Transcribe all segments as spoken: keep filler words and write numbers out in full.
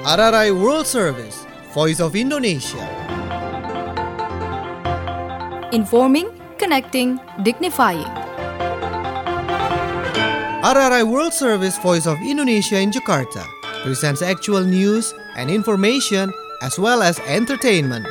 R R I World Service, Voice of Indonesia. Informing, connecting, dignifying. R R I World Service, Voice of Indonesia in Jakarta presents actual news and information as well as entertainment.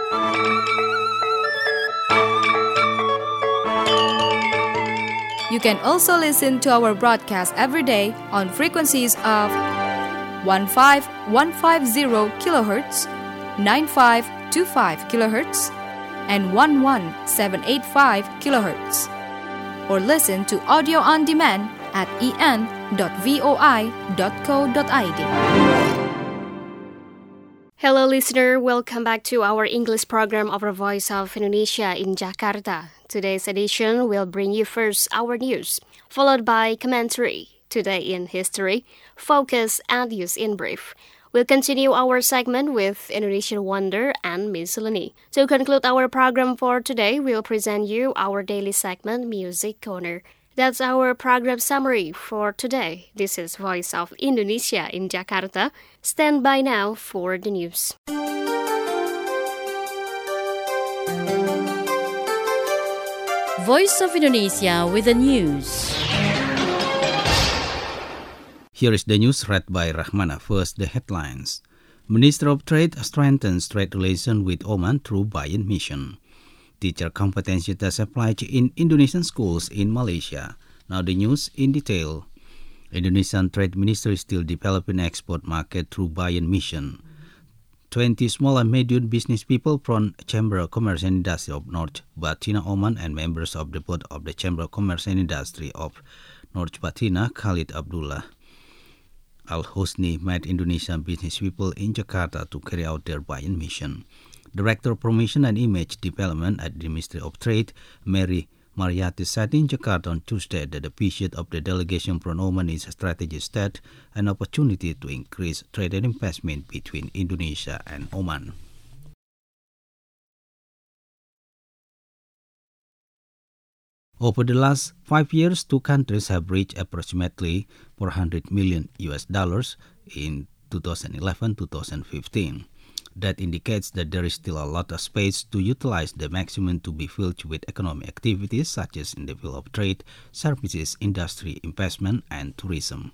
You can also listen to our broadcast every day on frequencies of fifteen fifteen kilohertz, ninety-five twenty-five kilohertz, and eleven seven eighty-five kilohertz. Or listen to audio on demand at e n dot voi dot co dot i d. Hello listener, welcome back to our English program of the Voice of Indonesia in Jakarta. Today's edition will bring you first our news, followed by commentary, Today in History, Focus and News in Brief. We'll continue our segment with Indonesian Wonder and Miscellany. To conclude our program for today, we'll present you our daily segment, Music Corner. That's our program summary for today. This is Voice of Indonesia in Jakarta. Stand by now for the news. Voice of Indonesia with the news. Here is the news read by Rahmana. First, the headlines. Minister of Trade strengthens trade relations with Oman through Bayan Mission. Teacher competency test applied in Indonesian schools in Malaysia. Now the news in detail. Indonesian Trade Ministry is still developing export market through Bayan Mission. twenty small and medium business people from Chamber of Commerce and Industry of North Batina, Oman, and members of the board of the Chamber of Commerce and Industry of North Batina, Khalid Abdullah Al-Hosni, met Indonesian business people in Jakarta to carry out their Bayan Mission. Director of Promotion and Image Development at the Ministry of Trade, Mary Mariati, said in Jakarta on Tuesday that the visit of the delegation from Oman is a strategic step, an opportunity to increase trade and investment between Indonesia and Oman. Over the last five years, two countries have reached approximately four hundred million U S dollars in twenty eleven to twenty fifteen. That indicates that there is still a lot of space to utilize the maximum to be filled with economic activities such as in the field of trade, services, industry, investment, and tourism.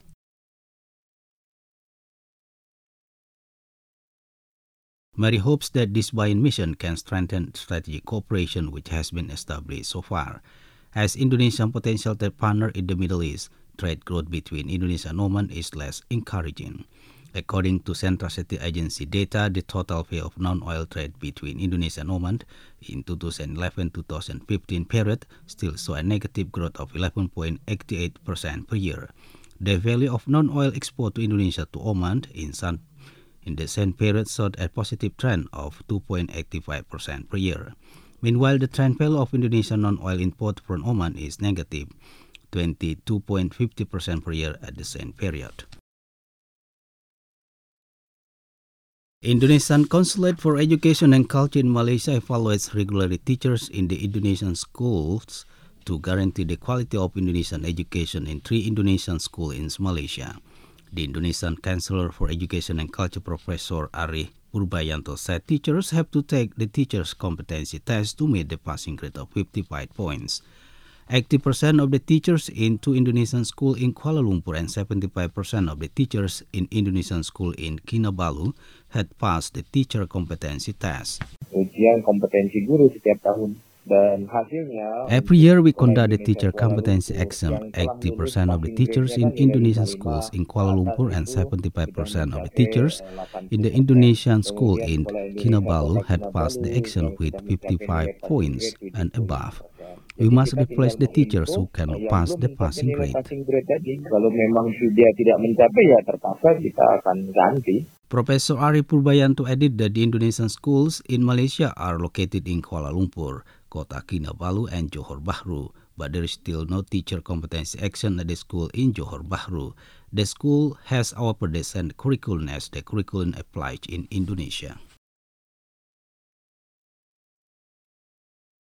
Mary hopes that this Bayan Mission can strengthen strategic cooperation which has been established so far. As Indonesia's potential trade partner in the Middle East, trade growth between Indonesia and Oman is less encouraging. According to Central City Agency data, the total value of non-oil trade between Indonesia and Oman in twenty eleven to twenty fifteen period still saw a negative growth of eleven point eight eight percent per year. The value of non-oil export to Indonesia to Oman in, sun, in the same period showed a positive trend of two point eight five percent per year. Meanwhile, the trend value of Indonesian non-oil import from Oman is negative twenty-two point five zero percent per year at the same period. Indonesian Consulate for Education and Culture in Malaysia evaluates regularly teachers in the Indonesian schools to guarantee the quality of Indonesian education in three Indonesian schools in Malaysia. The Indonesian Chancellor for Education and Culture, Professor Ari Purbayanto, said teachers have to take the teacher's competency test to meet the passing grade of fifty-five points. eighty percent of the teachers in two Indonesian schools in Kuala Lumpur and seventy-five percent of the teachers in Indonesian school in Kinabalu had passed the teacher competency test. Ujian kompetensi guru setiap tahun dan hasilnya. Every year we conduct the teacher competency exam. eighty percent of the teachers in Indonesian schools in Kuala Lumpur and seventy-five percent of the teachers in the Indonesian school in Kinabalu had passed the exam with fifty-five points and above. We must replace the teachers who cannot pass the passing grade. Kalau memang dia tidak mencapai, ya terpaksa kita akan ganti. Professor Ari Purbayanto added that the Indonesian schools in Malaysia are located in Kuala Lumpur, Kota Kinabalu, and Johor Bahru, but there is still no teacher competency action at the school in Johor Bahru. The school has our present curriculum as the curriculum applied in Indonesia.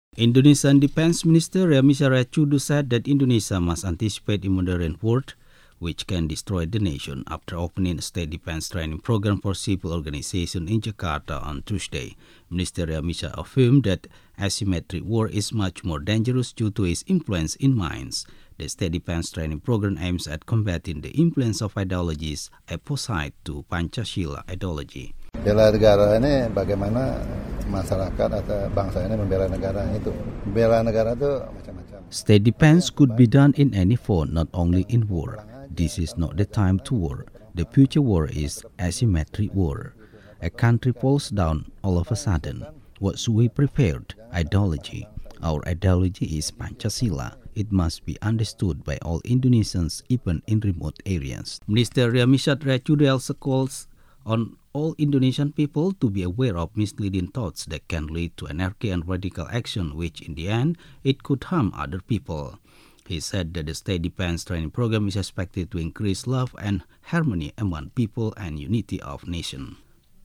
Indonesian Defense Minister Ria Mizar Riacudu said that Indonesia must anticipate a modern world which can destroy the nation. After opening a state defense training program for civil organizations in Jakarta on Tuesday, Minister Riamisha affirmed that asymmetric war is much more dangerous due to its influence in minds. The state defense training program aims at combating the influence of ideologies opposite to Pancasila ideology. Bela negara ini bagaimana masyarakat atau bangsa ini membela negara itu. Bela negara itu macam-macam. State defense could be done in any form, not only in war. This is not the time to war. The future war is asymmetric war. A country falls down all of a sudden. What we prepared? Ideology. Our ideology is Pancasila. It must be understood by all Indonesians, even in remote areas. Minister Riamisha Rachudel calls on all Indonesian people to be aware of misleading thoughts that can lead to anarchy and radical action, which in the end, it could harm other people. He said that the state defense training program is expected to increase love and harmony among people and unity of nation.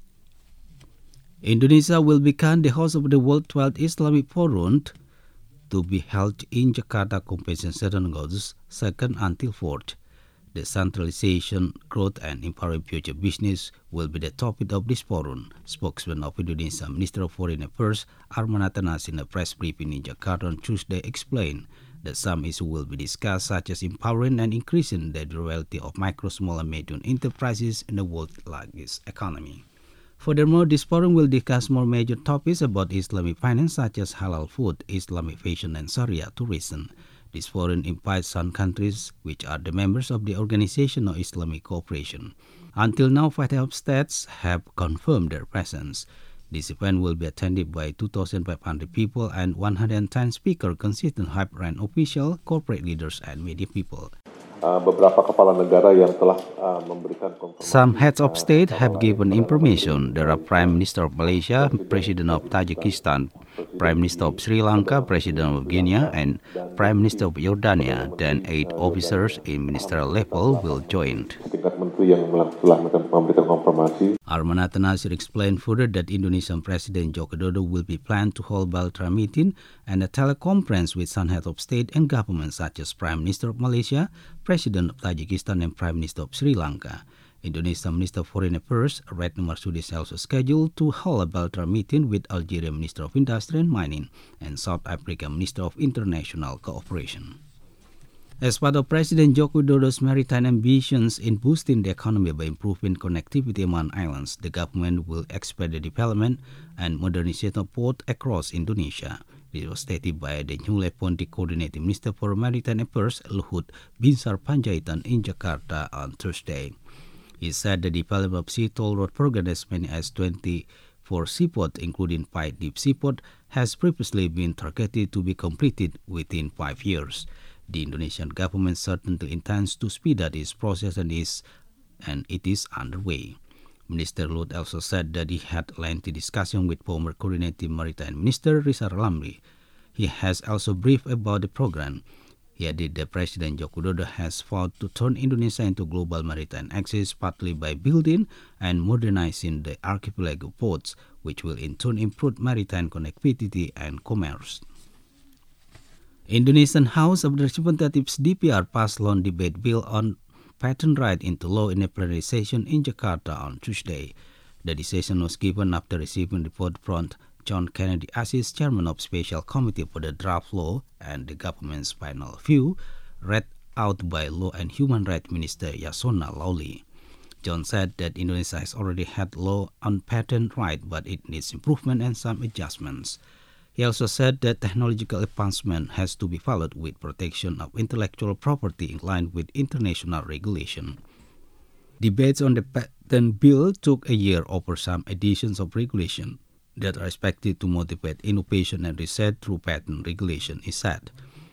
Indonesia will become the host of the World twelfth Islamic Forum to be held in Jakarta Convention Center on August second until fourth. The centralization, growth and empowering future business will be the topic of this forum. Spokesman of Indonesia Minister of Foreign Affairs Arman Atanas in a press briefing in Jakarta on Tuesday explained that some issues will be discussed, such as empowering and increasing the durability of micro, small and medium enterprises in the world's largest economy. Furthermore, this forum will discuss more major topics about Islamic finance, such as halal food, Islamic fashion and Sharia tourism. This forum invites some countries which are the members of the Organization of Islamic Cooperation. Until now, five head of states have confirmed their presence. This event will be attended by two thousand five hundred people and one hundred ten speakers consisting of high-rank officials, corporate leaders, and media people. Uh, beberapa kepala negara yang telah uh, memberikan konfirmasi. Some heads of state have given information. There are Prime Minister of Malaysia, President of Tajikistan, Prime Minister of Sri Lanka, President of Guinea, and Prime Minister of Jordania. Then eight officers in ministerial level will join. Tingkat menteri yang telah memberikan konfirmasi. Arman Atanas explained further that Indonesian President Joko Widodo will be planned to hold bilateral meeting and a teleconference with some heads of state and government such as Prime Minister of Malaysia, President of Tajikistan and Prime Minister of Sri Lanka. Indonesian Minister of Foreign Affairs Retno Marsudi is also scheduled to hold a bilateral meeting with Algeria Minister of Industry and Mining and South Africa Minister of International Cooperation. As part of President Joko Widodo's maritime ambitions in boosting the economy by improving connectivity among islands, the government will expand the development and modernization of ports across Indonesia. This was stated by the newly appointed Coordinating Minister for Maritime Affairs, Luhut Binsar Panjaitan, in Jakarta on Thursday. He said the development of sea toll road program as many as twenty-four seaports, including five deep seaports, has previously been targeted to be completed within five years. The Indonesian government certainly intends to speed up this process and is and it is underway. Minister Luhut also said that he had lengthy discussion with former Coordinating Maritime Minister Rizal Ramli. He has also briefed about the program. He added that President Joko Widodo has vowed to turn Indonesia into global maritime access partly by building and modernizing the archipelago ports, which will in turn improve maritime connectivity and commerce. Indonesian House of Representatives D P R passed loan debate bill on patent right into law in a plenary session in Jakarta on Tuesday. The decision was given after receiving report from John Kennedy Aziz, chairman of Special Committee for the Draft Law, and the government's final view, read out by Law and Human Rights Minister Yasona Lawli. John said that Indonesia has already had law on patent right, but it needs improvement and some adjustments. He also said that technological advancement has to be followed with protection of intellectual property in line with international regulation. Debates on the patent bill took a year over some additions of regulation that are expected to motivate innovation and research through patent regulation, he said.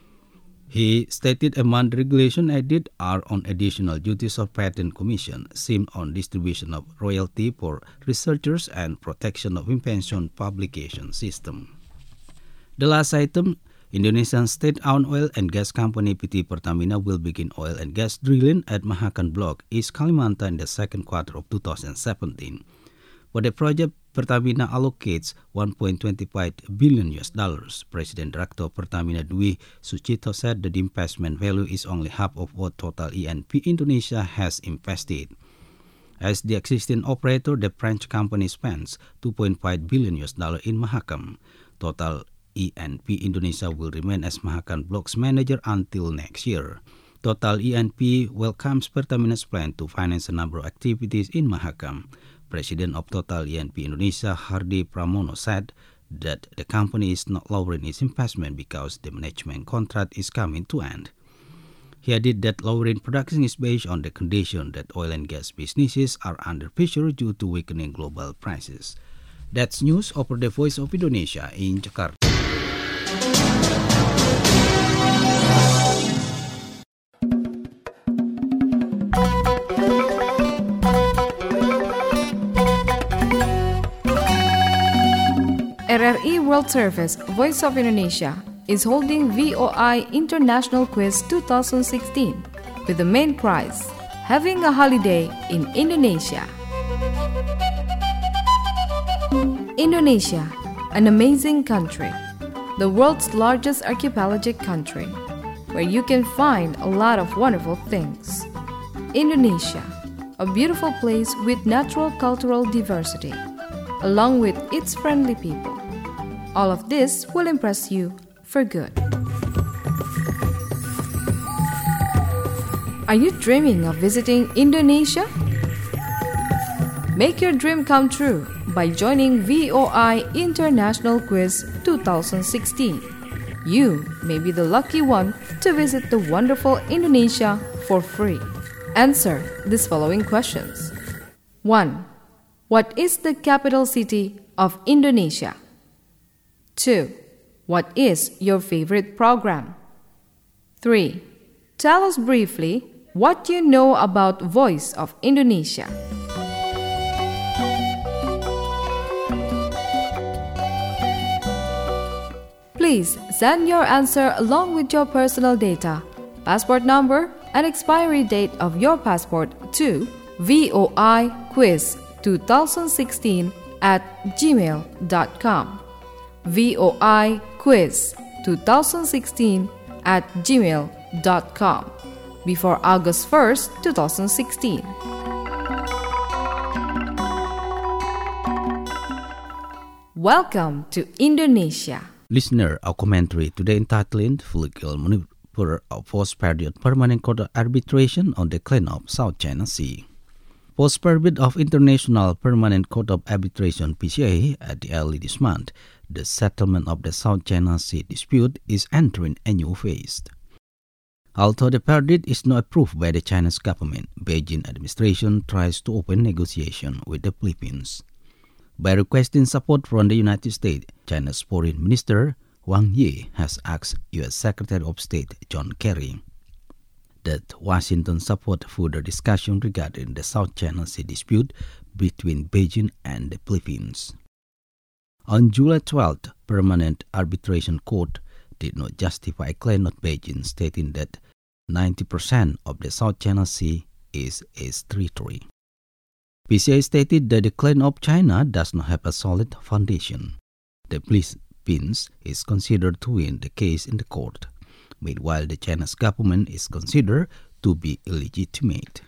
He stated among the regulations added are on additional duties of Patent Commission, SIM on distribution of royalty for researchers and protection of invention publication system. The last item, Indonesian state-owned oil and gas company P T Pertamina will begin oil and gas drilling at Mahakan Block, East Kalimantan in the second quarter of two thousand seventeen. For the project, Pertamina allocates one point two five billion U S dollars. President Director of Pertamina Dwi Sucipto said that the investment value is only half of what Total E N P Indonesia has invested. As the existing operator, the French company spends two point five billion U S dollars in Mahakam. Total E N P Indonesia will remain as Mahakam Block's manager until next year. Total E N P welcomes Pertamina's plan to finance a number of activities in Mahakam. President of Total E N P Indonesia, Hardy Pramono, said that the company is not lowering its investment because the management contract is coming to end. He added that lowering production is based on the condition that oil and gas businesses are under pressure due to weakening global prices. That's news over the Voice of Indonesia in Jakarta. R R I World Service Voice of Indonesia is holding V O I International Quiz twenty sixteen with the main prize, having a holiday in Indonesia. Indonesia, an amazing country, the world's largest archipelagic country, where you can find a lot of wonderful things. Indonesia, a beautiful place with natural cultural diversity, along with its friendly people. All of this will impress you for good. Are you dreaming of visiting Indonesia? Make your dream come true by joining V O I International Quiz twenty sixteen. You may be the lucky one to visit the wonderful Indonesia for free. Answer these following questions. one. What is the capital city of Indonesia? two. What is your favorite program? three. Tell us briefly what you know about Voice of Indonesia. Please send your answer along with your personal data, passport number, and expiry date of your passport to voiquiz twenty sixteen at gmail dot com. voiquiz twenty sixteen at gmail dot com before August first, twenty sixteen. Welcome to Indonesia. Listener, our commentary today entitled Legal Maneuver of Post-Period Permanent Court of Arbitration on the Claim of South China Sea. Post-period of International Permanent Court of Arbitration P C A at the early this month, the settlement of the South China Sea dispute is entering a new phase. Although the verdict is not approved by the Chinese government, Beijing administration tries to open negotiation with the Philippines. By requesting support from the United States, China's Foreign Minister Wang Yi has asked U S Secretary of State John Kerry that Washington support further discussion regarding the South China Sea dispute between Beijing and the Philippines. On July twelfth, Permanent Arbitration Court did not justify a claim of Beijing, stating that ninety percent of the South China Sea is its territory. P C A stated that the claim of China does not have a solid foundation. The Philippines is considered to win the case in the court, meanwhile the Chinese government is considered to be illegitimate.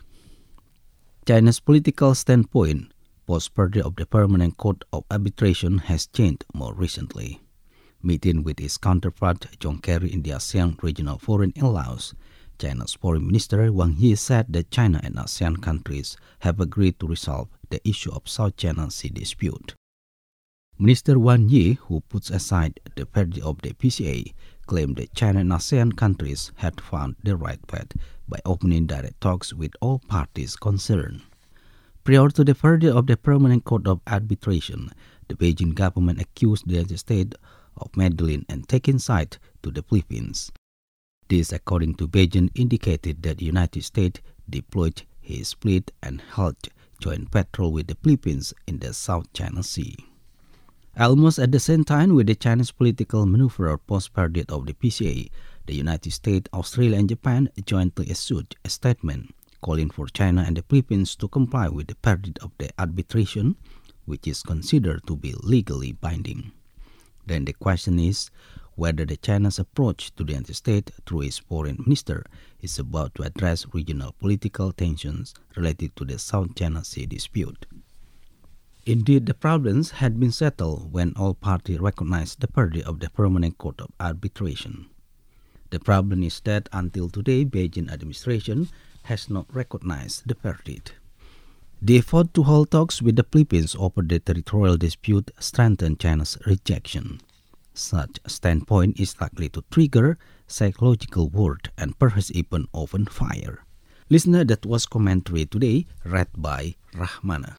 China's political standpoint post-period of the Permanent Court of Arbitration has changed more recently. Meeting with its counterpart John Kerry in the ASEAN Regional Forum in Laos, China's Foreign Minister Wang Yi said that China and ASEAN countries have agreed to resolve the issue of South China Sea dispute. Minister Wang Yi, who puts aside the verdict of the P C A, claimed that China and ASEAN countries had found the right path by opening direct talks with all parties concerned. Prior to the verdict of the Permanent Court of Arbitration, the Beijing government accused the United States of meddling and taking side to the Philippines. This, according to Beijing, indicated that the United States deployed his fleet and held joint patrol with the Philippines in the South China Sea. Almost at the same time with the Chinese political maneuver post-period of the P C A, the United States, Australia, and Japan jointly issued a statement calling for China and the Philippines to comply with the verdict of the arbitration which is considered to be legally binding. Then the question is whether the China's approach to the United States through its foreign minister is about to address regional political tensions related to the South China Sea dispute. Indeed, the problems had been settled when all parties recognized the verdict of the Permanent Court of Arbitration. The problem is that until today, Beijing administration has not recognized the verdict. The effort to hold talks with the Philippines over the territorial dispute strengthened China's rejection. Such a standpoint is likely to trigger psychological war and perhaps even open fire. Listener, that was commentary today read by Rahmana.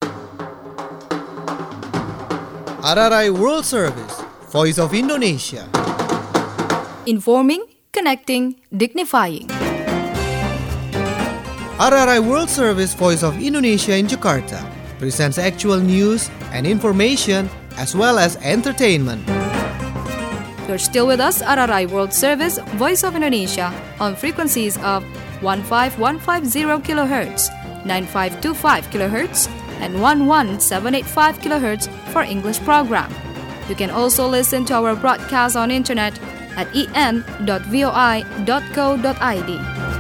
R R I World Service, Voice of Indonesia. Informing, connecting, dignifying. R R I World Service, Voice of Indonesia in Jakarta presents actual news and information as well as entertainment. You're still with us, R R I World Service, Voice of Indonesia, on frequencies of one five one five zero kilohertz, nine five two five kilohertz, and one one seven eight five kilohertz for English program. You can also listen to our broadcast on internet at e n dot voi dot co dot i d.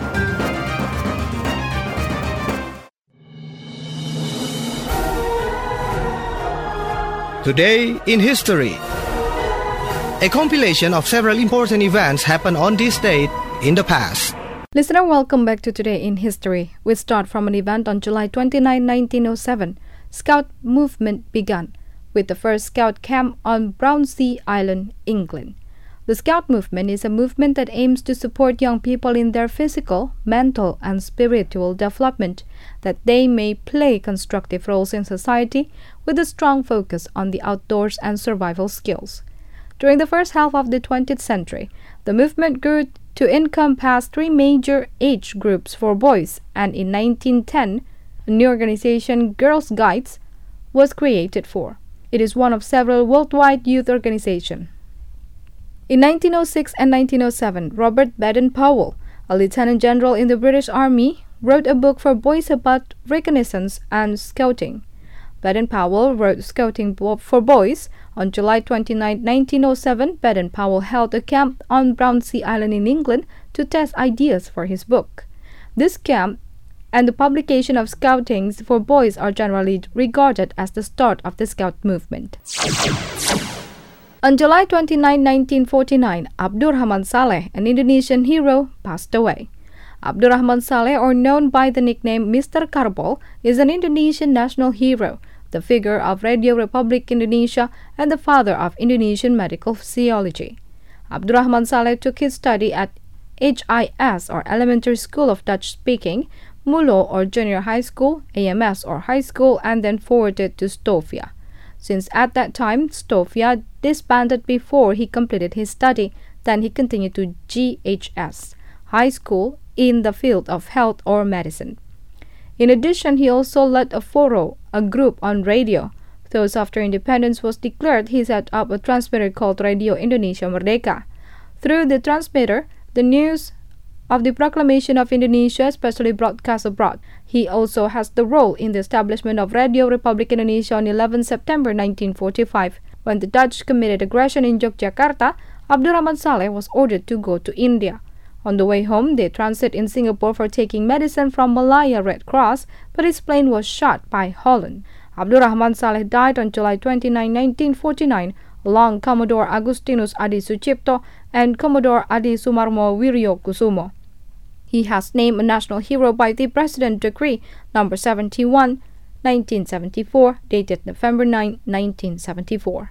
Today in History. A compilation of several important events happened on this date in the past. Listener, welcome back to Today in History. We start from an event on July twenty-ninth, nineteen oh seven. Scout movement began with the first Scout camp on Brownsea Island, England. The Scout movement is a movement that aims to support young people in their physical, mental, and spiritual development, that they may play constructive roles in society with a strong focus on the outdoors and survival skills. During the first half of the twentieth century, the movement grew to encompass three major age groups for boys, and in nineteen ten, a new organization, Girls Guides, was created for. It is one of several worldwide youth organizations. In nineteen oh six and nineteen oh seven, Robert Baden-Powell, a lieutenant general in the British Army, wrote a book for boys about reconnaissance and scouting. Baden-Powell wrote Scouting for Boys. On July twenty-ninth, nineteen oh seven, Baden-Powell held a camp on Brownsea Island in England to test ideas for his book. This camp and the publication of Scouting for Boys are generally regarded as the start of the Scout movement. On July twenty-ninth, nineteen forty-nine, Abdurrahman Saleh, an Indonesian hero, passed away. Abdurrahman Saleh, or known by the nickname Mister Karbol, is an Indonesian national hero, the figure of Radio Republik Indonesia, and the father of Indonesian medical physiology. Abdurrahman Saleh took his study at H I S, or Elementary School of Dutch Speaking, Mulo, or Junior High School, A M S, or High School, and then forwarded to Stovia. Since at that time, Stovia disbanded before he completed his study, then he continued to G H S, High School, in the field of health or medicine. In addition, he also led a foro, a group on radio. Thus, after independence was declared, he set up a transmitter called Radio Indonesia Merdeka. Through the transmitter, the news of the proclamation of Indonesia, especially broadcast abroad. He also has the role in the establishment of Radio Republik Indonesia on eleventh September nineteen forty-five. When the Dutch committed aggression in Yogyakarta, Abdurrahman Saleh was ordered to go to India. On the way home, they transit in Singapore for taking medicine from Malaya Red Cross, but his plane was shot by Holland. Abdurrahman Saleh died on July twenty-ninth, nineteen forty-nine, along Commodore Agustinus Adi Sucipto and Commodore Adi Sumarmo Wiryokusumo. He has named a national hero by the President Decree number seventy-one, nineteen seventy-four, dated November ninth, nineteen seventy-four.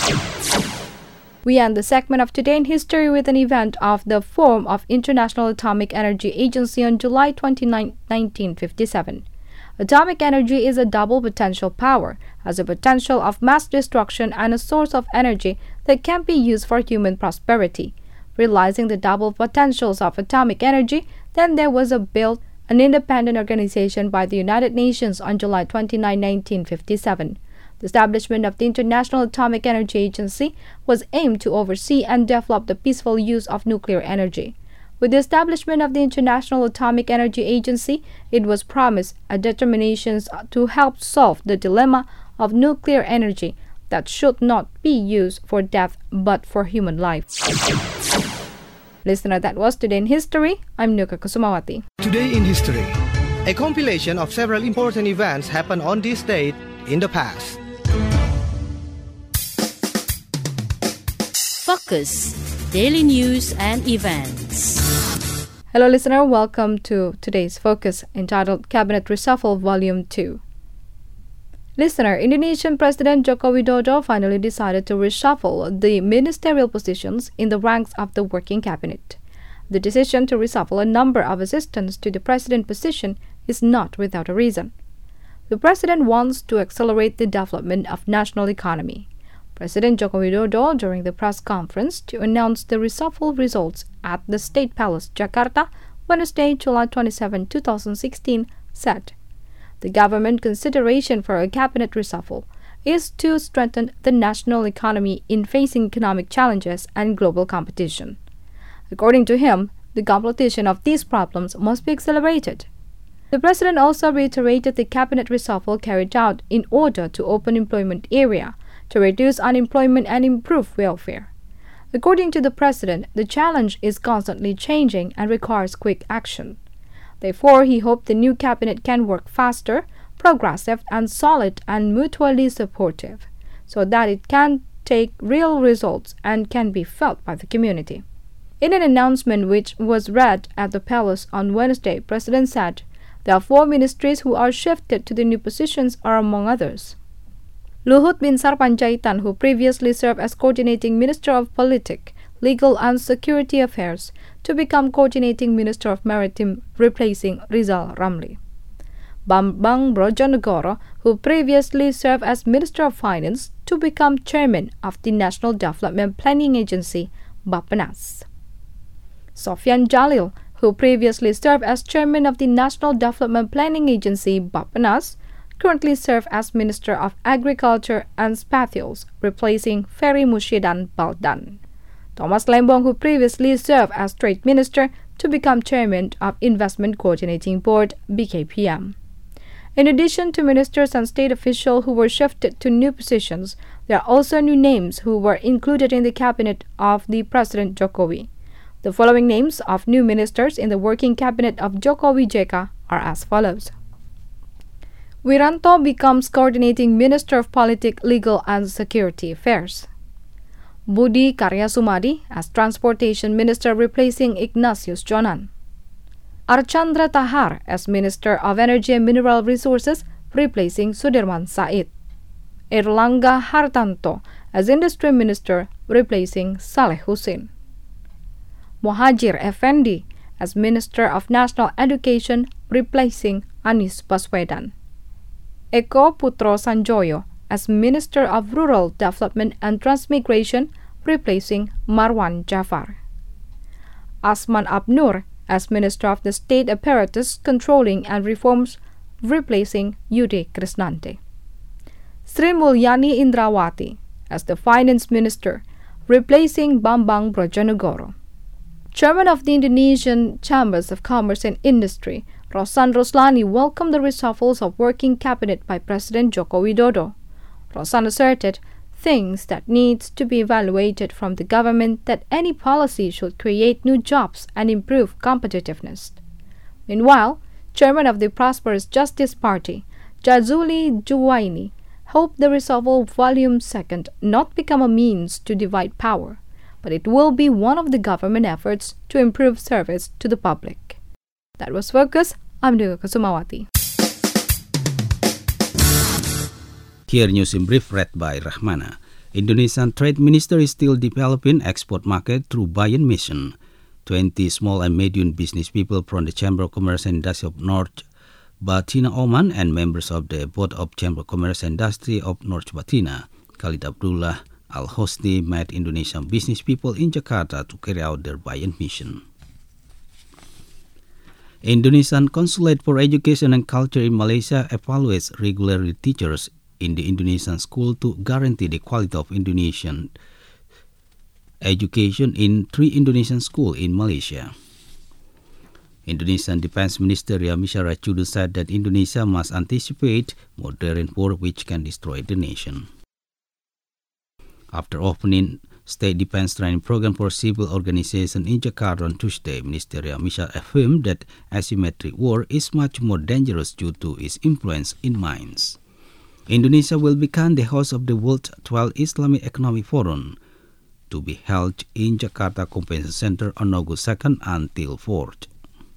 We end the segment of Today in History with an event of the form of International Atomic Energy Agency on July twenty-ninth, nineteen fifty-seven. Atomic energy is a double potential power, has a potential of mass destruction and a source of energy that can be used for human prosperity. Realizing the double potentials of atomic energy, then there was a built an independent organization by the United Nations on July twenty-ninth, nineteen fifty-seven. The establishment of the International Atomic Energy Agency was aimed to oversee and develop the peaceful use of nuclear energy. With the establishment of the International Atomic Energy Agency, it was promised a determination to help solve the dilemma of nuclear energy that should not be used for death but for human life. Listener, that was Today in History. I'm Nuka Kusumawati. Today in History, a compilation of several important events happened on this date in the past. Focus, daily news and events. Hello listener, welcome to today's Focus entitled Cabinet Reshuffle Volume two. Listener, Indonesian President Joko Widodo finally decided to reshuffle the ministerial positions in the ranks of the working cabinet. The decision to reshuffle a number of assistants to the president position is not without a reason. The president wants to accelerate the development of national economy. President Joko Widodo, during the press conference to announce the reshuffle results at the State Palace, Jakarta, Wednesday, July twenty-seventh, twenty sixteen, said, "The government consideration for a cabinet reshuffle is to strengthen the national economy in facing economic challenges and global competition. According to him, the completion of these problems must be accelerated." The president also reiterated the cabinet reshuffle carried out in order to open employment area, to reduce unemployment and improve welfare. According to the president, the challenge is constantly changing and requires quick action. Therefore, he hoped the new cabinet can work faster, progressive, and solid and mutually supportive, so that it can take real results and can be felt by the community. In an announcement which was read at the palace on Wednesday, President said, "There are four ministries who are shifted to the new positions are among others: Luhut Binsar Panjaitan, who previously served as Coordinating Minister of Politik, Legal and Security Affairs, to become Coordinating Minister of Maritime, replacing Rizal Ramli. Bambang Brojonegoro, who previously served as Minister of Finance, to become Chairman of the National Development Planning Agency, Bappenas. Sofyan Jalil, who previously served as Chairman of the National Development Planning Agency, Bappenas, currently serves as Minister of Agriculture and Spatials, replacing Ferry Mushidan Baldan. Thomas Lembong, who previously served as Trade Minister, to become Chairman of Investment Coordinating Board, B K P M. In addition to ministers and state officials who were shifted to new positions, there are also new names who were included in the cabinet of the President Jokowi. The following names of new ministers in the working cabinet of Jokowi J K are as follows. Wiranto becomes Coordinating Minister of Politik, Legal and Security Affairs. Budi Karya Sumadi as Transportation Minister, replacing Ignatius Jonan. Archandra Tahar as Minister of Energy and Mineral Resources, replacing Sudirman Said. Erlangga Hartanto as Industry Minister, replacing Saleh Hussein. Mohajir Effendi as Minister of National Education, replacing Anies Baswedan. Eko Putro Sanjoyo as Minister of Rural Development and Transmigration, replacing Marwan Jafar. Asman Abnur as Minister of the State Apparatus Controlling and Reforms, replacing Yudi Krisnante. Sri Mulyani Indrawati as the Finance Minister, replacing Bambang Brojonegoro. Chairman of the Indonesian Chambers of Commerce and Industry, Rosan Roslani, welcomed the reshuffles of working cabinet by President Joko Widodo. Rosan asserted things that needs to be evaluated from the government, that any policy should create new jobs and improve competitiveness. Meanwhile, Chairman of the Prosperous Justice Party, Jazuli Juwaini, hoped the reshuffle volume second not become a means to divide power, but it will be one of the government efforts to improve service to the public. That was Focus. I'm Nuka Kusumawati. Here news in brief read by Rahmana. Indonesian Trade Minister is still developing export market through buy-in mission. twenty small and medium business people from the Chamber of Commerce and Industry of North Batina Oman and members of the Board of Chamber of Commerce and Industry of North Batina, Khalid Abdullah Al-Hosni, met Indonesian business people in Jakarta to carry out their buy-in mission. Indonesian Consulate for Education and Culture in Malaysia evaluates regularly teachers in the Indonesian school to guarantee the quality of Indonesian education in three Indonesian schools in Malaysia. Indonesian Defense Minister Ria Mizar Ramchundra said that Indonesia must anticipate modern war which can destroy the nation. After opening State Defense Training Program for civil organizations in Jakarta on Tuesday, Minister Ria Mizar affirmed that asymmetric war is much more dangerous due to its influence in mines. Indonesia will become the host of the World twelfth Islamic Economic Forum, to be held in Jakarta Convention Center on August second until fourth.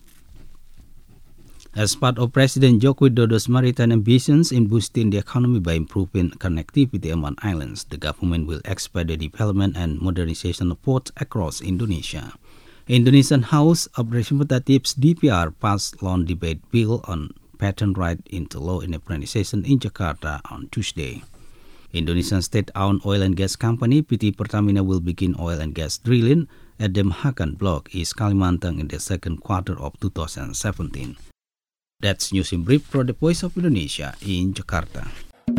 As part of President Joko Widodo's maritime ambitions in boosting the economy by improving connectivity among islands, the government will expedite the development and modernization of ports across Indonesia. Indonesian House of Representatives D P R passed long debate bill on patent right into law in apprenticeship in Jakarta on Tuesday. Indonesian state-owned oil and gas company P T Pertamina will begin oil and gas drilling at the Mahakan Block, East Kalimantan in the second quarter of two thousand seventeen. That's news in brief for the Voice of Indonesia in Jakarta.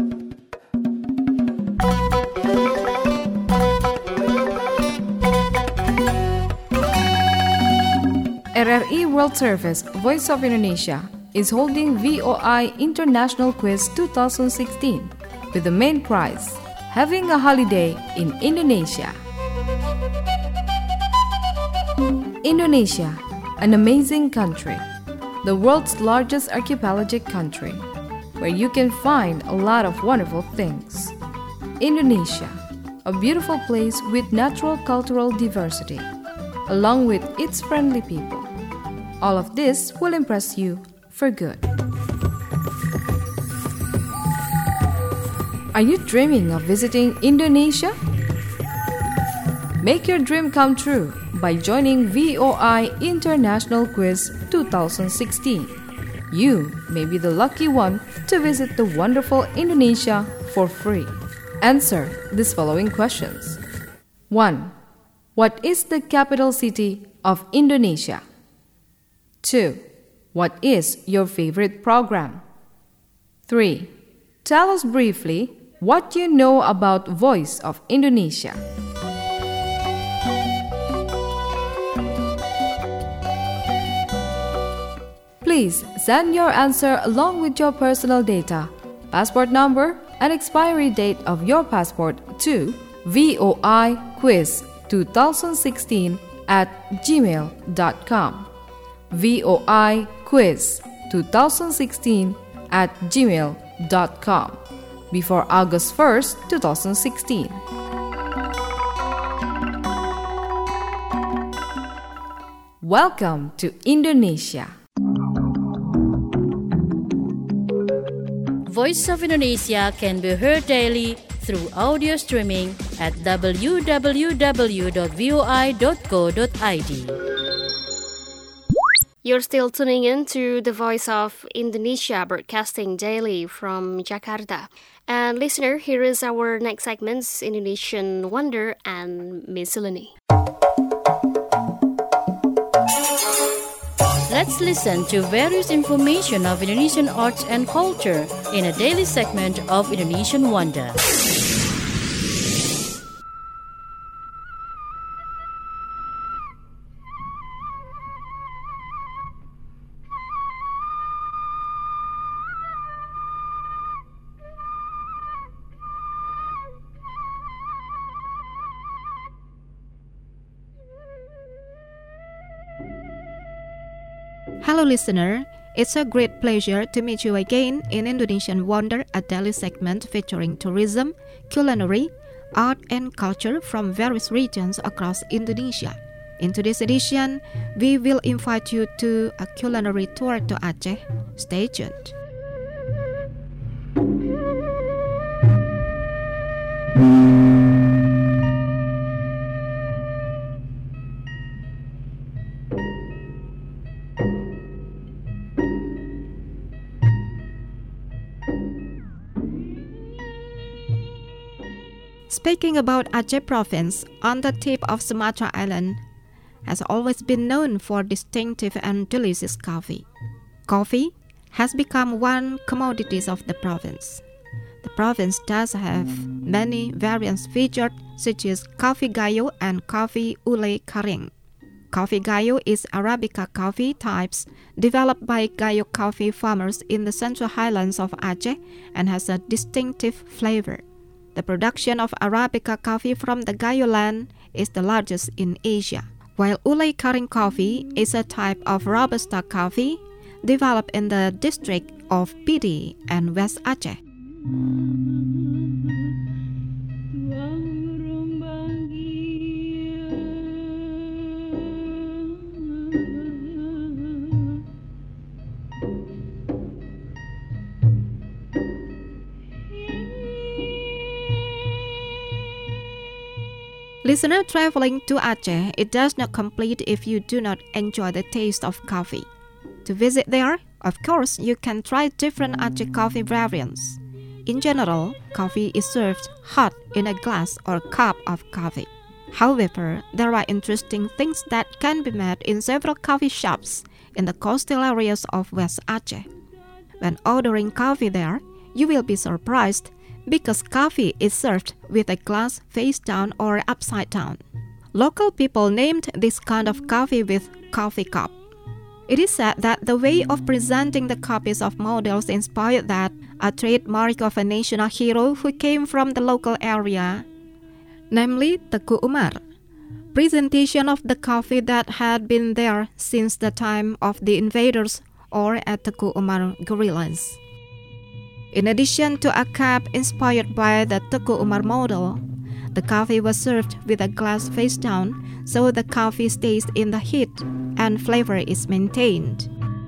R R I World Service Voice of Indonesia is holding V O I International Quiz twenty sixteen with the main prize, having a holiday in Indonesia. Indonesia, an amazing country, the world's largest archipelagic country, where you can find a lot of wonderful things. Indonesia, a beautiful place with natural cultural diversity, along with its friendly people. All of this will impress you for good. Are you dreaming of visiting Indonesia? Make your dream come true by joining V O I International Quiz twenty sixteen. You may be the lucky one to visit the wonderful Indonesia for free. Answer these following questions. one. What is the capital city of Indonesia? two. What is your favorite program? three. Tell us briefly what you know about Voice of Indonesia. Please send your answer along with your personal data, passport number, and expiry date of your passport to voiquiz twenty sixteen at gmail dot com. voiquiz twenty sixteen at gmail dot com before August first, twenty sixteen. Welcome to Indonesia. Voice of Indonesia can be heard daily through audio streaming at w w w dot v o i dot co dot i d. You're still tuning in to the Voice of Indonesia, broadcasting daily from Jakarta. And listener, here is our next segments, Indonesian Wonder and Miscellany. Let's listen to various information of Indonesian arts and culture in a daily segment of Indonesian Wonder. Hello listener, it's a great pleasure to meet you again in Indonesian Wonder, a daily segment featuring tourism, culinary, art and culture from various regions across Indonesia. In today's edition, we will invite you to a culinary tour to Aceh. Stay tuned. Speaking about Aceh province, on the tip of Sumatra Island, has always been known for distinctive and delicious coffee. Coffee has become one commodity of the province. The province does have many variants featured, such as coffee gayo and coffee ule kering. Coffee Gayo is Arabica coffee types developed by Gayo coffee farmers in the central highlands of Aceh and has a distinctive flavor. The production of Arabica coffee from the Gayo land is the largest in Asia, while Ulay Karing coffee is a type of Robusta coffee developed in the district of Pidi and West Aceh. Listener traveling to Aceh, it does not complete if you do not enjoy the taste of coffee. To visit there, of course, you can try different Aceh coffee variants. In general, coffee is served hot in a glass or cup of coffee. However, there are interesting things that can be met in several coffee shops in the coastal areas of West Aceh. When ordering coffee there, you will be surprised because coffee is served with a glass face down or upside down. Local people named this kind of coffee with coffee cup. It is said that the way of presenting the copies of models inspired that, a trademark of a national hero who came from the local area, namely Teuku Umar. Presentation of the coffee that had been there since the time of the invaders or at Teuku Umar guerrillas. In addition to a cup inspired by the Teuku Umar model, the coffee was served with a glass face down, so the coffee stays in the heat and flavor is maintained.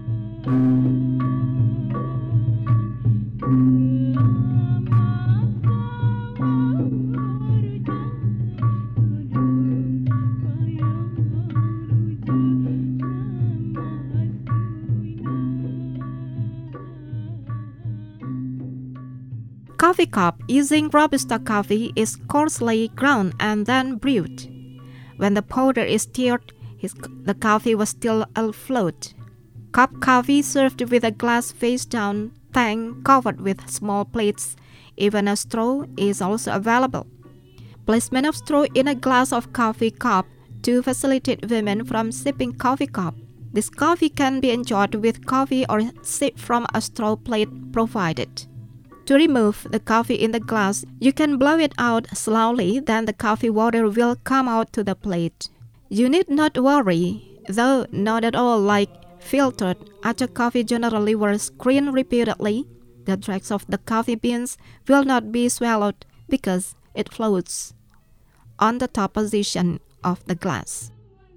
Coffee cup using Robusta coffee is coarsely ground and then brewed. When the powder is stirred, his, the coffee was still afloat. Cup coffee served with a glass face down tank covered with small plates. Even a straw is also available. Placement of straw in a glass of coffee cup to facilitate women from sipping coffee cup. This coffee can be enjoyed with coffee or sipped from a straw plate provided. To remove the coffee in the glass, you can blow it out slowly, then the coffee water will come out to the plate. You need not worry, though not at all like filtered Aceh coffee generally were screened repeatedly. The dregs of the coffee beans will not be swallowed because it floats on the top position of the glass.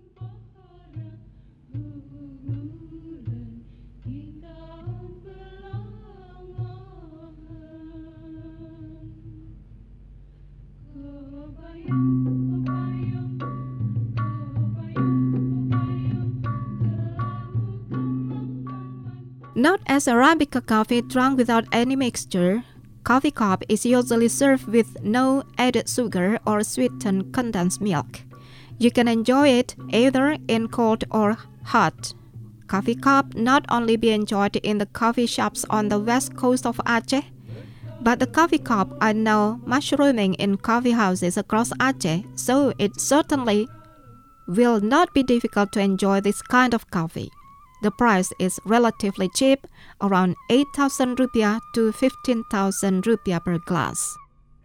Not as Arabica coffee drunk without any mixture, coffee cup is usually served with no added sugar or sweetened condensed milk. You can enjoy it either in cold or hot. Coffee cup not only be enjoyed in the coffee shops on the west coast of Aceh, but the coffee cup are now mushrooming in coffee houses across Aceh, so it certainly will not be difficult to enjoy this kind of coffee. The price is relatively cheap, around eight thousand rupiah to fifteen thousand rupiah per glass.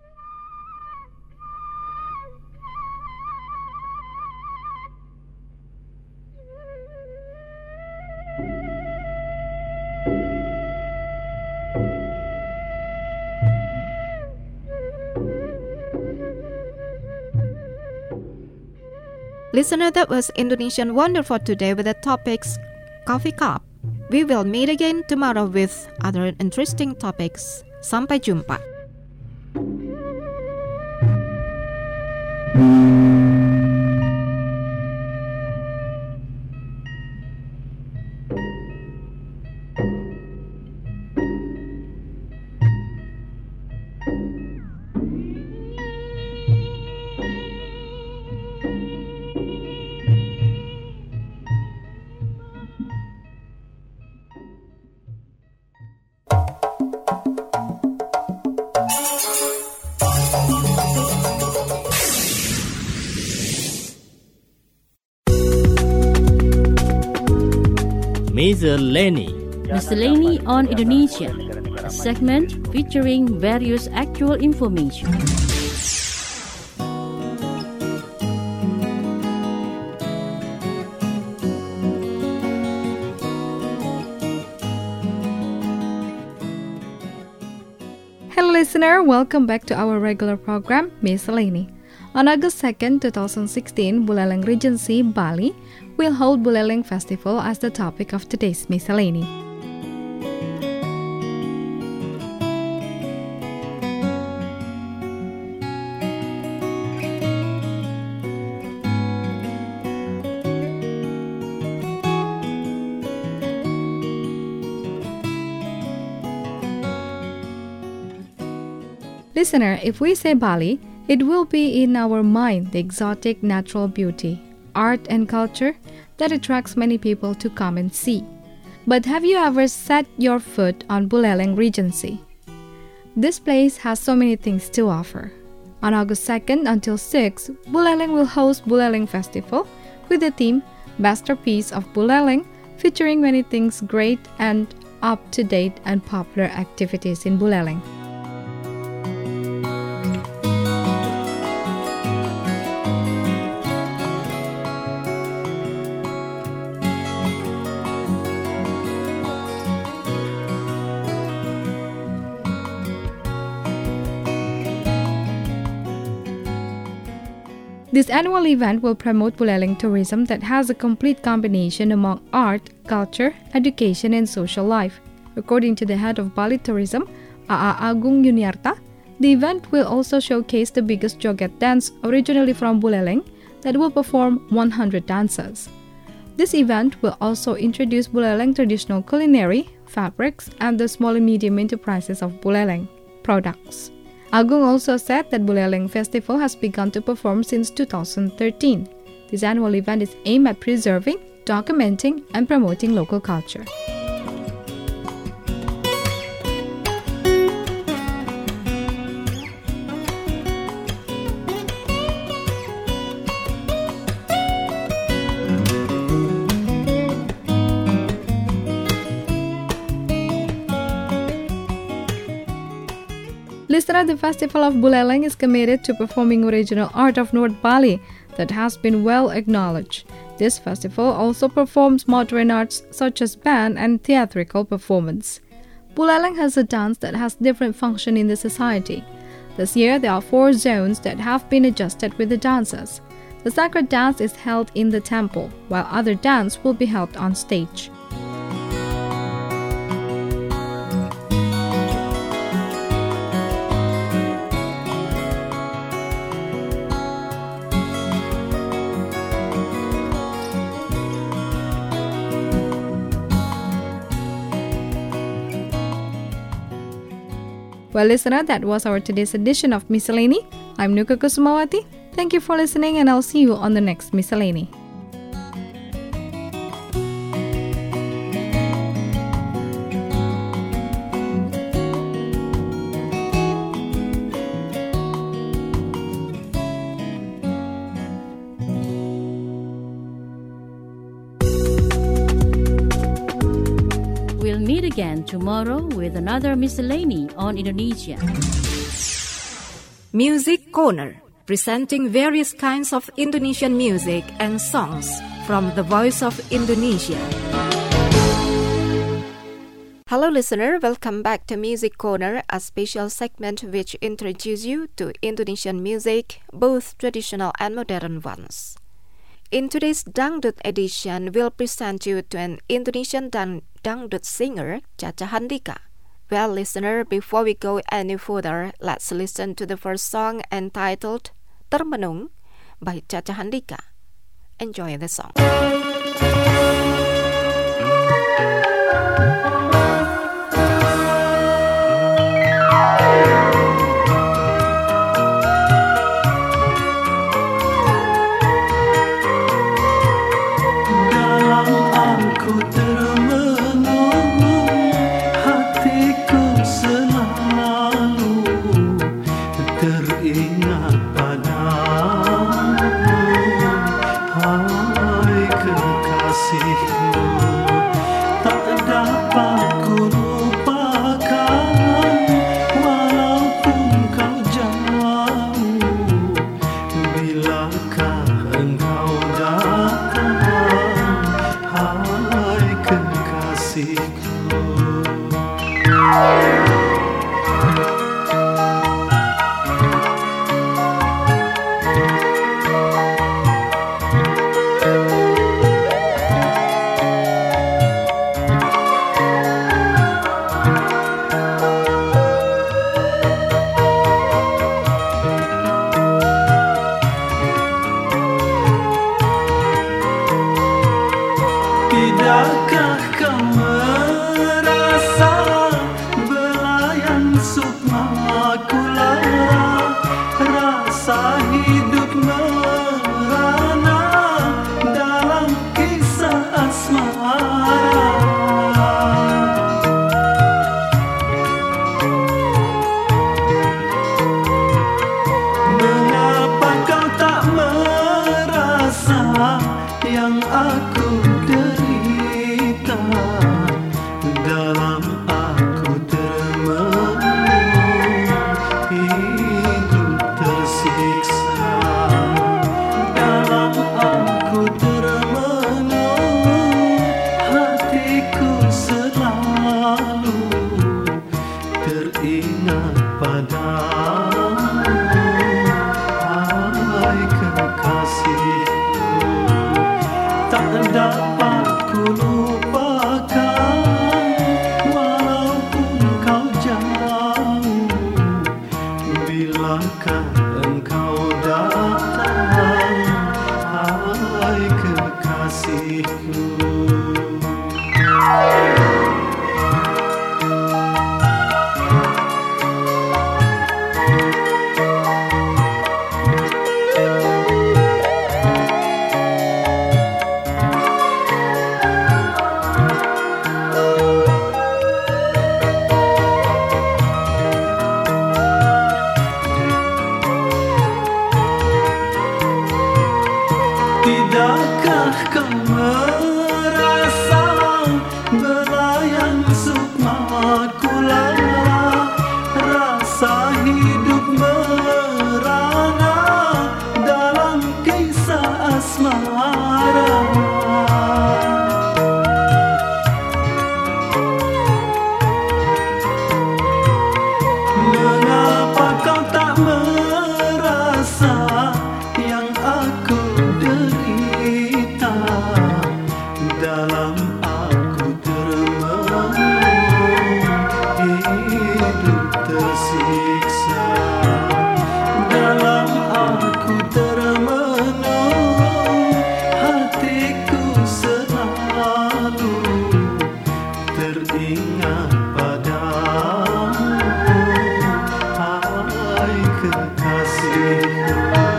Listener, that was Indonesian Wonder for today with the topics Coffee Cup. We will meet again tomorrow with other interesting topics. Sampai jumpa. Miscellany. Miscellany on Indonesia, a segment featuring various actual information. Hello listener, welcome back to our regular program, Miscellany. On August second, twenty sixteen, Buleleng Regency, Bali, will hold Buleleng Festival as the topic of today's Miscellany. Listener, if we say Bali, it will be in our mind the exotic natural beauty, art and culture that attracts many people to come and see. But have you ever set your foot on Buleleng Regency? This place has so many things to offer. On August second until sixth, Buleleng will host Buleleng Festival with the theme Masterpiece of Buleleng, featuring many things great and up-to-date and popular activities in Buleleng. This annual event will promote Buleleng tourism that has a complete combination among art, culture, education, and social life. According to the head of Bali Tourism, A A Agung Yuniarta, the event will also showcase the biggest joget dance originally from Buleleng that will perform one hundred dancers. This event will also introduce Buleleng traditional culinary, fabrics, and the small and medium enterprises of Buleleng products. Agung also said that Buleleng Festival has begun to perform since two thousand thirteen. This annual event is aimed at preserving, documenting, and promoting local culture. Listener, the Festival of Buleleng is committed to performing original art of North Bali that has been well acknowledged. This festival also performs modern arts such as band and theatrical performance. Buleleng has a dance that has different function in the society. This year, there are four zones that have been adjusted with the dancers. The sacred dance is held in the temple, while other dance will be held on stage. Well, listener, that was our today's edition of Miscellany. I'm Nuka Kusumawati. Thank you for listening, and I'll see you on the next Miscellany. We'll meet again tomorrow with another Miscellany on Indonesia. Music Corner, presenting various kinds of Indonesian music and songs from the Voice of Indonesia. Hello listener, welcome back to Music Corner, a special segment which introduces you to Indonesian music, both traditional and modern ones. In today's Dangdut edition, we'll present you to an Indonesian dang- dangdut singer, Caca Handika. Well, listener, before we go any further, let's listen to the first song entitled Termenung by Caca Handika. Enjoy the song. kekasihku. Tidakkah kau merasa belayan sukmaku lara, rasa hidup merana dalam kisah asmara. Mengapa kau tak merasa yang aku derita, dalam aku termenung, hidup tersiksa, dalam aku termenung, hatiku selalu teringat padamu, hai kekasihku. Tak dapat ku lupakan walaupun kau jauh, bilakah engkau datang, hai kekasihku. Tidakkah kau merasa belayan sukmaku lara, rasa hidup merana dalam kisah asmara. Mengapa kau tak merasa yang aku derita, dalam aku termenung, hidup tersiksa, dalam aku termenung, hatiku selalu teringat padamu, hai kekasihku.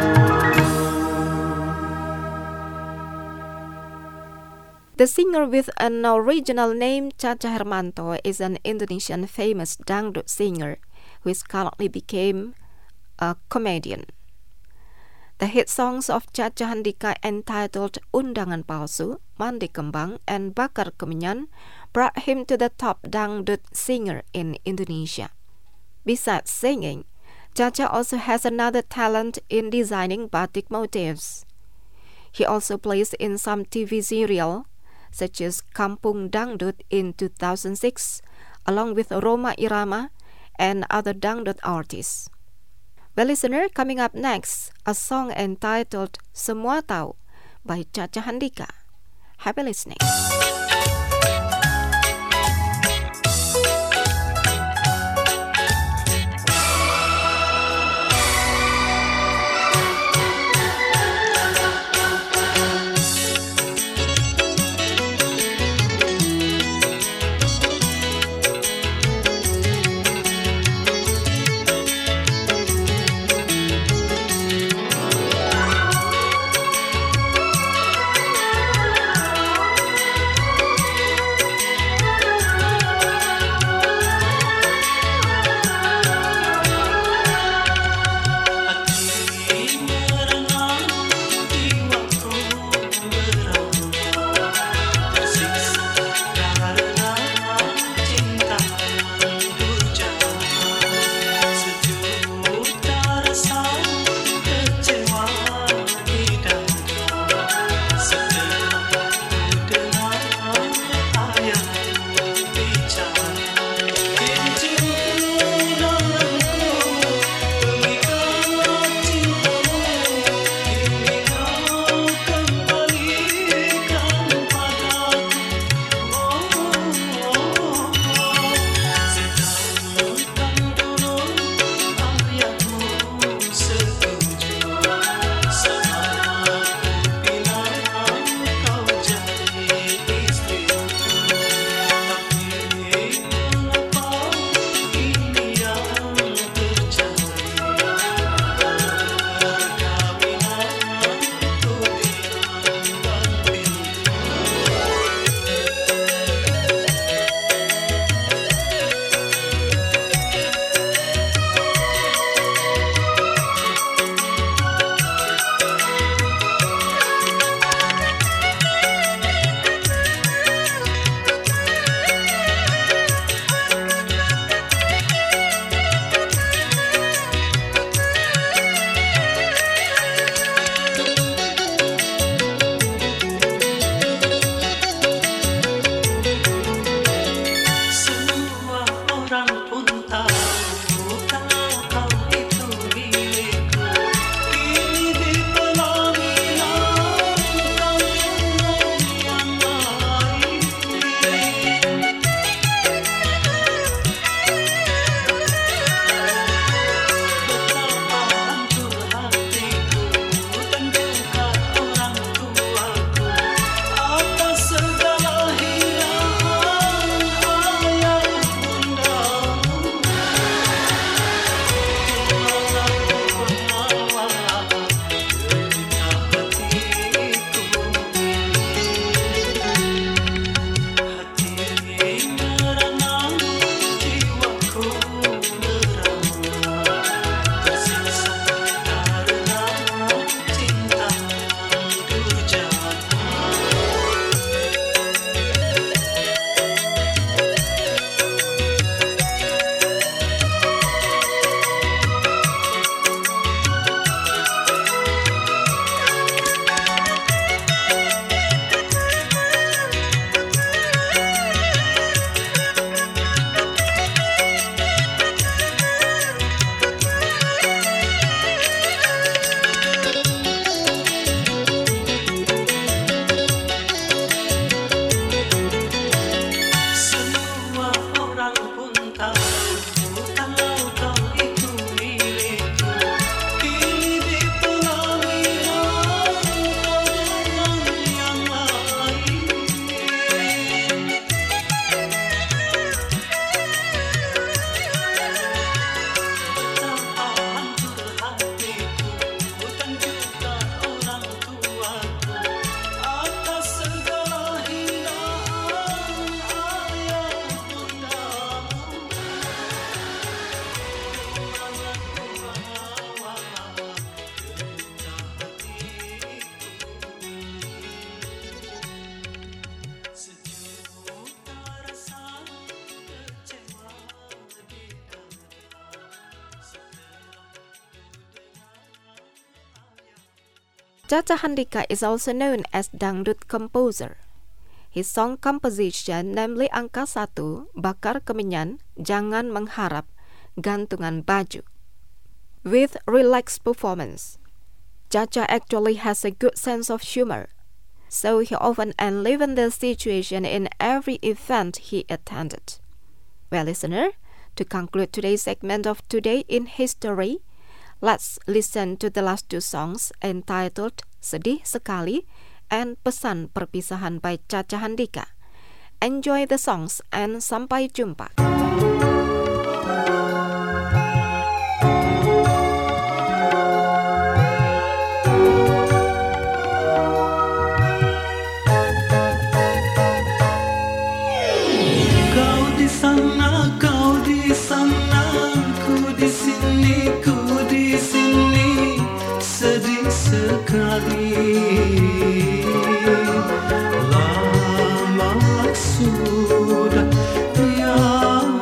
The singer with an original name, Chacha Hermanto, is an Indonesian famous dangdut singer who is currently became a comedian. The hit songs of Chacha Handika entitled Undangan Palsu, Mandi Kembang, and Bakar Kemenyan brought him to the top dangdut singer in Indonesia. Besides singing, Chacha also has another talent in designing batik motifs. He also plays in some T V serial such as Kampung Dangdut in two thousand six, along with Roma Irama and other dangdut artists. Well, listener, coming up next, a song entitled Semua Tahu by Chacha Handika. Happy listening. Caca Handika is also known as dangdut composer. His song composition, namely Angka Satu, Bakar Kemenyan, Jangan Mengharap, Gantungan Baju. With relaxed performance, Caca actually has a good sense of humor, so he often enlivened the situation in every event he attended. Well, listener, to conclude today's segment of Today in History, let's listen to the last two songs entitled Sedih Sekali and Pesan Perpisahan by Caca Handika. Enjoy the songs and sampai jumpa. Kau di sana, kau di sana, ku di sini, ku di sini, sedih sekali. Lama sudah tiada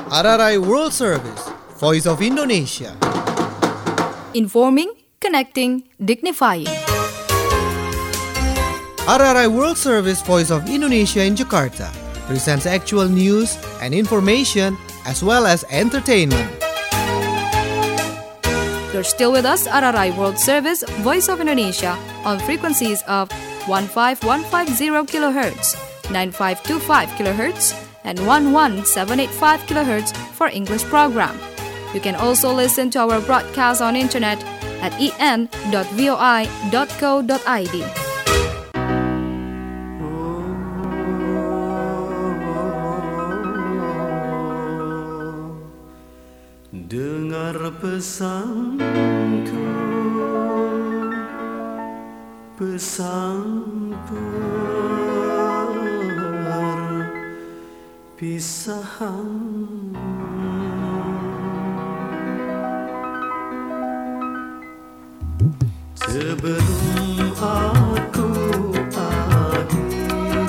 R R I World Service, Voice of Indonesia. Informing, connecting, dignifying. R R I World Service, Voice of Indonesia in Jakarta presents actual news and information as well as entertainment. You're still with us, R R I World Service, Voice of Indonesia, on frequencies of one five one five zero kilohertz, nine five two five kilohertz, and one one seven eight five kilohertz for English program. You can also listen to our broadcast on internet at e n dot voi dot co dot i d. Dengar pesanku, pesan perpisahan. Sebelum aku akhiri,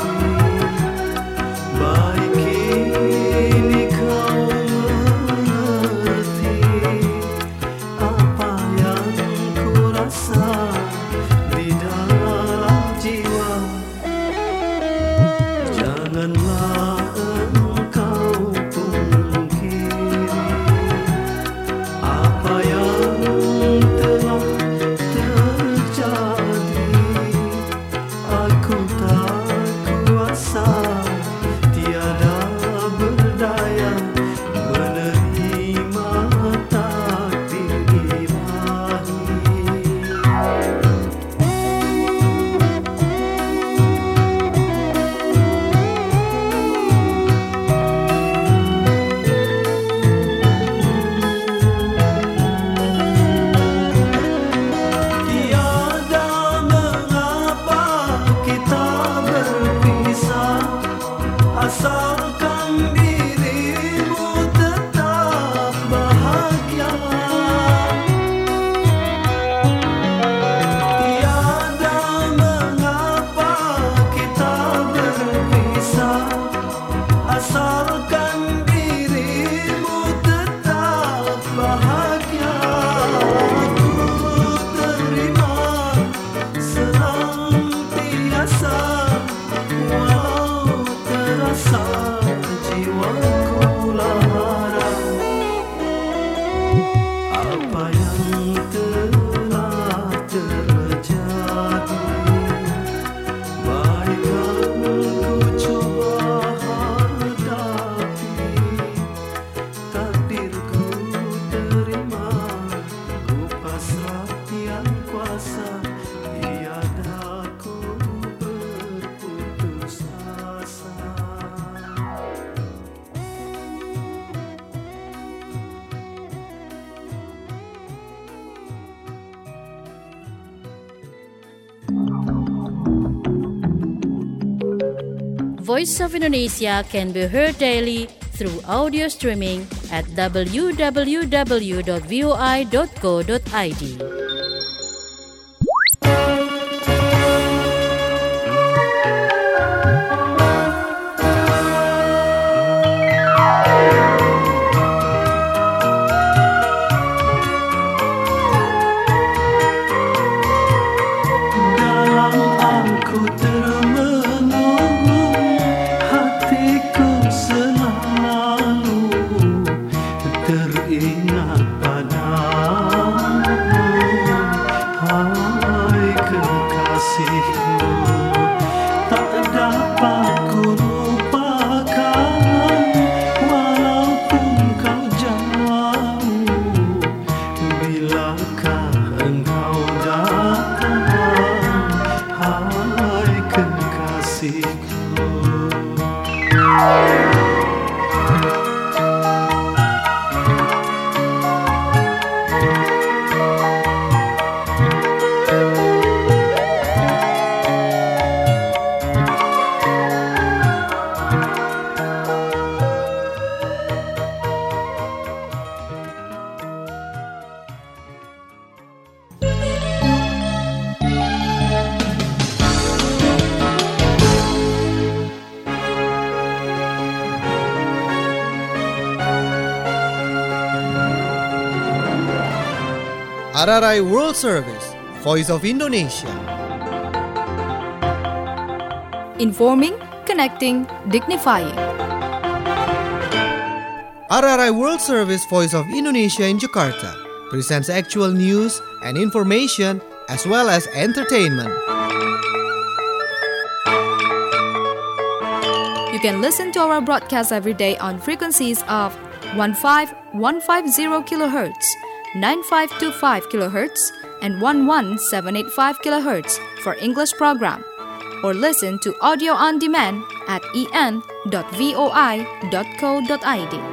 baik ini kau mengerti apa yang ku rasa di dalam jiwa. Janganlah engkau pungkiri apa yang telah aku tak kuasa, tiada berdaya menerima takdir ilahi. Asalkan dirimu tetap bahagia, tiada mengapa kita berpisah. Asalkan dirimu tetap bahagia, ku terima senantiasa walau terasa jiwaku lara. Apa yang telah terjadi, baikkan ku coba hadapi. Takdirku terima, ku pasrah tiang kuasa, tiada ku berputus asa. Voice of Indonesia can be heard daily through audio streaming at w w w dot voi dot co dot i d. Dalam aku termenung, hatiku selalu teringat padamu. Hai kekasihku, tak dapat ku lupakan walaupun kau jauh. Bilakah engkau datang, hai kekasihku. R R I World Service, Voice of Indonesia. Informing, connecting, dignifying. R R I World Service, Voice of Indonesia in Jakarta presents actual news and information as well as entertainment. You can listen to our broadcast every day on frequencies of fifteen fifty kilohertz, ninety-five twenty-five kilohertz, and eleven seven eighty-five kilohertz for English program, or listen to audio on demand at e n dot voi dot co dot i d.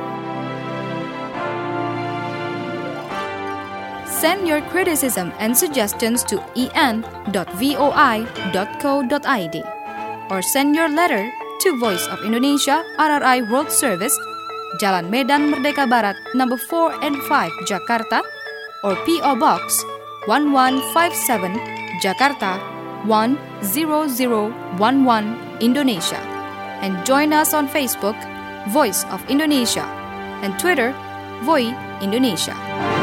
Send your criticism and suggestions to e n dot voi dot co dot i d or send your letter to Voice of Indonesia R R I World Service, Jalan Medan Merdeka Barat, number four and five, Jakarta, or P O Box one one five seven, Jakarta one zero zero one one, Indonesia. And join us on Facebook, Voice of Indonesia, and Twitter, Voi Indonesia.